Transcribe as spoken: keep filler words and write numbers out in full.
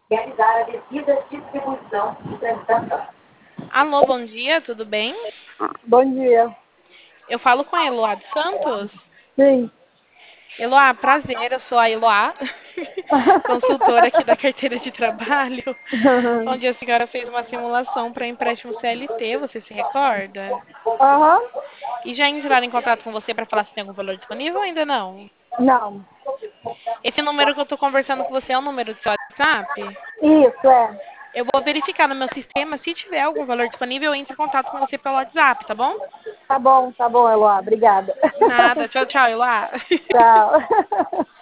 realizar a devida distribuição e tramitação. Alô, bom dia, tudo bem? Bom dia. Eu falo com a Eloá dos Santos. Sim. Eloá, prazer, eu sou a Eloá, consultora aqui da carteira de trabalho, onde a senhora fez uma simulação para empréstimo C L T, você se recorda? Aham. E já entraram em contato com você para falar se tem algum valor disponível ou ainda não? Não. Esse número que eu estou conversando com você é o número do seu WhatsApp? Isso, é. Eu vou verificar no meu sistema, se tiver algum valor disponível, eu entro em contato com você pelo WhatsApp, tá bom? Tá bom, tá bom, Eloá. Obrigada. Nada, tchau, tchau, Eloá. Tchau.